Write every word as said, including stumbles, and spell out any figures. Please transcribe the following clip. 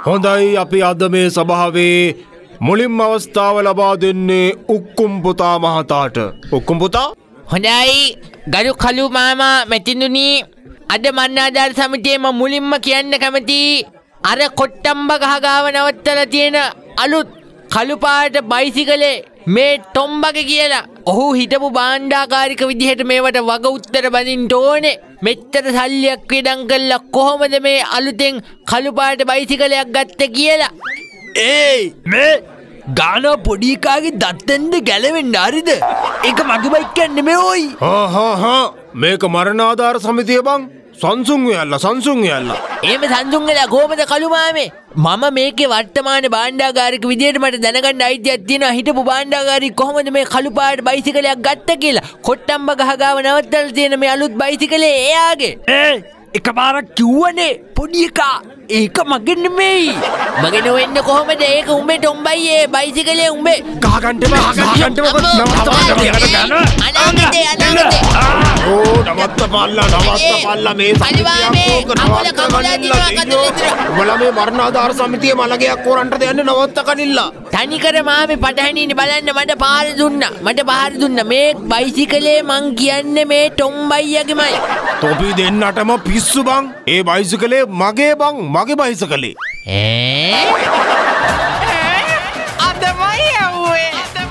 හොඳයි අපි අද මේ සභාවේ මුලින්ම අවස්ථාව ලබා දෙන්නේ උක්කුම් පුතා මහතාට. උක්කුම් පුතා. හොඳයි ගරු කළු මාමා මෙතිඳුනි අද මන්නාදාර සමිතියේම මුලින්ම කියන්න කැමති අර කොට්ටම්බ ගහ ගාව නවත්තලා තියෙන අලුත් කළු පාට බයිසිකලේ මේ ටොම්බගේ කියලා. ඔහු හිටපු බාණ්ඩාකාරික විදිහට මේවට වග උත්තර බඳින්න ඕනේ. මෙච්චර සල්ලියක් වියදම් කළා කොහොමද මේ අලුතෙන් කළු පාට බයිසිකලයක් ගත්තේ කියලා. ඒයි මේ ගාන පොඩි එකාගේ දත්තෙන්ද ගැලවෙන්න හරිද? ඒක මගේ බයික් එක නෙමෙයි ඔයි. හා හා හා මේක මරණාධාර සමිතිය බං. සංසුන් වෙයල්ලා සංසුන් වෙයල්ලා. එහෙම සංසුන් වෙලා කොහමද කළු මාමේ? මම මේකේ වර්තමාන බාණ්ඩාගාරික විදියට මට දැනගන්න අයිතියක් තියෙනවා හිටපු බාණ්ඩාගාරී කොහොමද මේ කළු පාට බයිසිකලයක් ගත්ත කියලා. කොට්ටම්බ ගහ ගාව නවත්තලා තියෙන මේ අලුත් බයිසිකලේ එයාගේ. ඒ එකපාරක් කිව්වනේ පොඩි එකා. ඒක මගේ නෙමෙයි. මගේ නොවෙන්න කොහොමද? ඒක උඹේ ටොම්බයි ඒ බයිසිකලේ උඹේ. ගහගන්න බෑ ගහගන්න බෑ නවත්තන්න අනාගතේ අනාගතේ. ඕ නවත්තපල්ලා නවත්තපල්ලා මේ සමිතියක් අමුල කමුලා දිනවා කතලෙතර. උඹලා මේ මරණාධාර සමිතියේ මලගයක් කොරන්ට දෙන්නේ නවත්ත කනිල්ලා. තනිකර මාමේ පටහැනින්නේ බලන්න මට පාර දුන්නා. මට පාර දුන්නා. මේ බයිසිකලේ මං කියන්නේ මේ ටොම්බයියගේමයි. තොපි දෙන්නටම පිස්සු බං. ඒ බයිසිකලේ මගේ බං. මගේ බයිසිකලේ. ඈ අදමයි යවුවේ.